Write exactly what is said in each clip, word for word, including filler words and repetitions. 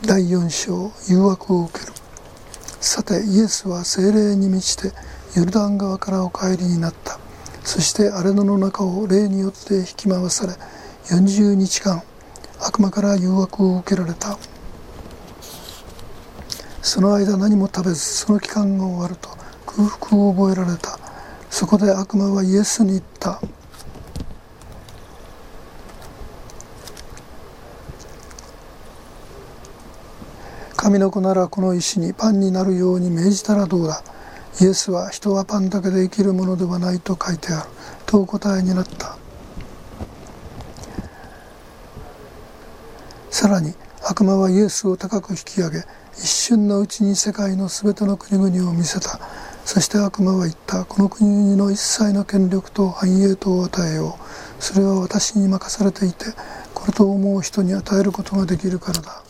だいよん章、誘惑を受ける。さてイエスは聖霊に満ちてヨルダン川からお帰りになった。そして荒野の中を霊によって引き回され、よんじゅうにちかん悪魔から誘惑を受けられた。その間何も食べず、その期間が終わると空腹を覚えられた。そこで悪魔はイエスに言った。神の子ならこの石にパンになるように命じたらどうだ。イエスは人はパンだけで生きるものではないと書いてあるとお答えになった。さらに悪魔はイエスを高く引き上げ、一瞬のうちに世界のすべての国々を見せた。そして悪魔は言った。この国々の一切の権力と繁栄とを与えよう。それは私に任されていて、これと思う人に与えることができるからだ。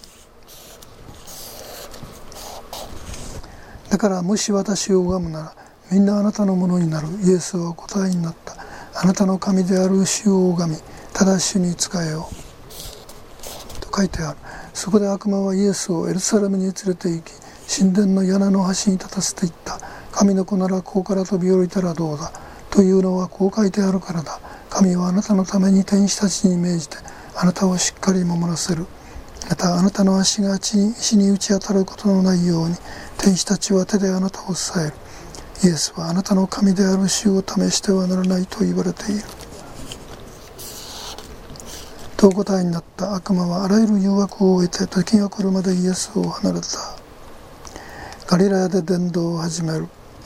だからもし私を拝むなら、みんなあなたのものになる。イエスはお答えになった。あなたの神である主を拝み、ただ主に仕えよう。と書いてある。そこで悪魔はイエスをエルサレムに連れて行き、神殿の屋根の端に立たせていった。神の子ならここから飛び降りたらどうだ。というのはこう書いてあるからだ。神はあなたのために天使たちに命じて、あなたをしっかり守らせる。またあなたの足が地に石に打ち当たることのないように、天使たちは手であなたを支える。イエスはあなたの神である主を試してはならないと言われている。とお答えになった悪魔はあらゆる誘惑を終えて、時が来るまでイエスを離れた。ガリラヤで伝道を始める。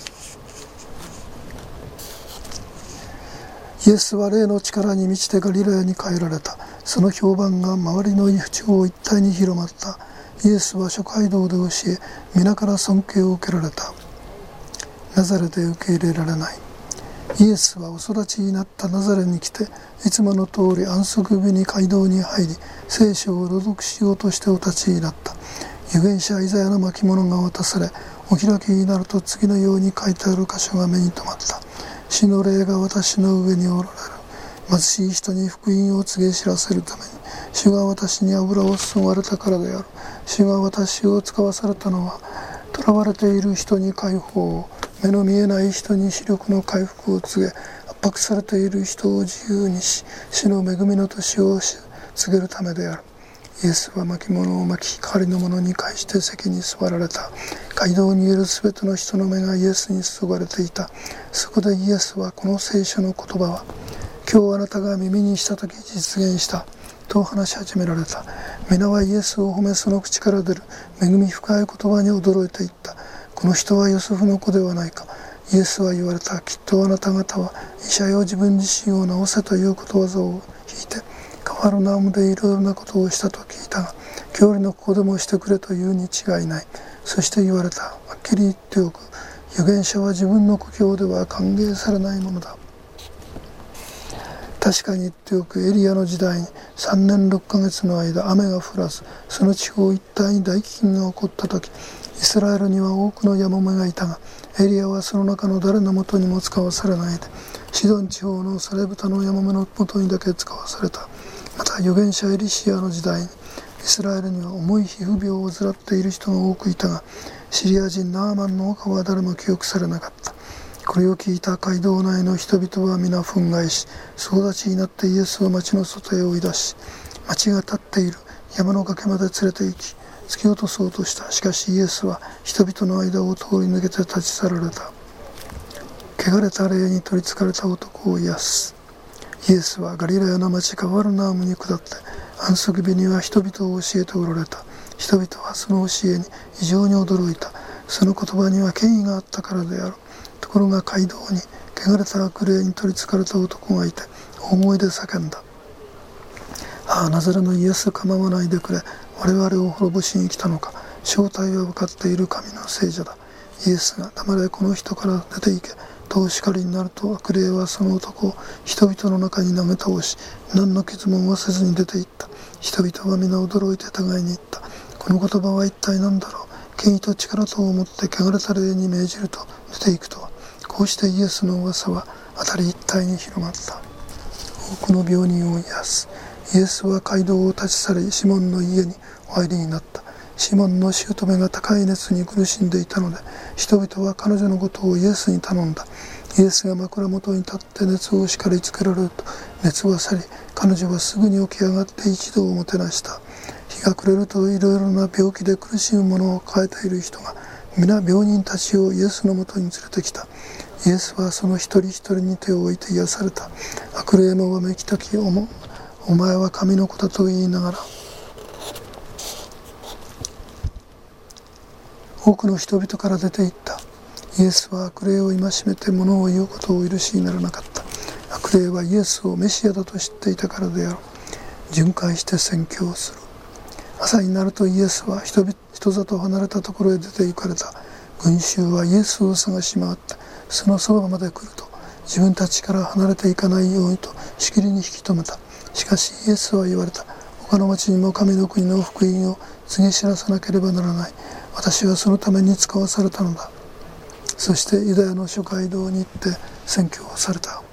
イエスは霊の力に満ちてガリラヤに帰られた。その評判が周りの地方一帯に広まった。イエスは諸街道で教え、皆から尊敬を受けられた。ナザレで受け入れられない。イエスはお育ちになったナザレに来て、いつもの通り安息日に街道に入り、聖書を朗読しようとしてお立ちになった。預言者イザヤの巻物が渡され、お開きになると次のように書いてある箇所が目に留まった。主の霊が私の上におられる。貧しい人に福音を告げ知らせるために、主が私に油を注がれたからである。主が私を使わされたのは、囚われている人に解放を、目の見えない人に視力の回復を告げ、圧迫されている人を自由にし、主の恵みの年を告げるためである。イエスは巻物を巻き、代わりの者に返して席に座られた。街道にいるすべての人の目がイエスに注がれていた。そこでイエスはこの聖書の言葉は、今日あなたが耳にしたとき実現した。と話し始められた。皆はイエスを褒め、その口から出る恵み深い言葉に驚いていった。この人はヨセフの子ではないか。イエスは言われた。きっとあなた方は医者よ自分自身を治せということわざを引いて、カファルナウムでいろいろなことをしたと聞いたが、教理のここでもしてくれというに違いない。そして言われた。はっきり言っておく。預言者は自分の故郷では歓迎されないものだ。確かに言っておく。エリアの時代にさんねんろっかげつの間雨が降らず、その地方一帯に大飢饉が起こった時、イスラエルには多くのヤモメがいたが、エリアはその中の誰のもとにも使わされないで、シドン地方のサレブタのヤモメのもとにだけ使わされた。また預言者エリシアの時代に、イスラエルには重い皮膚病を患っている人が多くいたが、シリア人ナーマンの丘は誰も記憶されなかった。これを聞いた街道内の人々は皆憤慨し、総立ちになってイエスを町の外へ追い出し、町が立っている山の崖まで連れて行き、突き落とそうとした。しかしイエスは人々の間を通り抜けて立ち去られた。汚れた霊に取りつかれた男を癒す。イエスはガリラヤの町カファルナウムに下って、安息日には人々を教えておられた。人々はその教えに異常に驚いた。その言葉には権威があったからである。ところが街道に汚れた悪霊に取りつかれた男がいて、大声で叫んだ。ああ、ナザレのイエス、構わないでくれ。我々を滅ぼしに来たのか。正体は分かっている神の聖者だ。イエスが黙れ、この人から出て行けとお叱りになると、悪霊はその男を人々の中に投げ倒し、何の傷も負わせずに出て行った。人々は皆驚いて互いに言った。この言葉は一体何だろう。権威と力とをもって汚れた霊に命じると出て行くとは。こうしてイエスの噂は辺り一帯に広まった。多くの病人を癒す。イエスは街道を立ち去り、シモンの家にお入りになった。 シモンの姑が高い熱に苦しんでいたので、人々は彼女のことをイエスに頼んだ。イエスが枕元に立って熱を叱りつけられると、熱は去り、彼女はすぐに起き上がって一同をもてなした。日が暮れると、いろいろな病気で苦しむ者を抱えている人が皆病人たちをイエスのもとに連れてきた。イエスはその一人一人に手を置いて癒された。悪霊もわめきたき、おもお前は神の子だと言いながら、多くの人々から出て行った。イエスは悪霊を戒めて物を言うことをお許しにならなかった。悪霊はイエスをメシアだと知っていたからである。巡回して宣教をする。朝になるとイエスは 人, 人里離れたところへ出て行かれた。群衆はイエスを探し回ってそのそばまで来ると、自分たちから離れていかないようにとしきりに引き止めた。しかしイエスは言われた。他の町にも神の国の福音を告げ知らさなければならない。私はそのために使わされたのだ。そしてユダヤの諸街道に行って宣教をされた。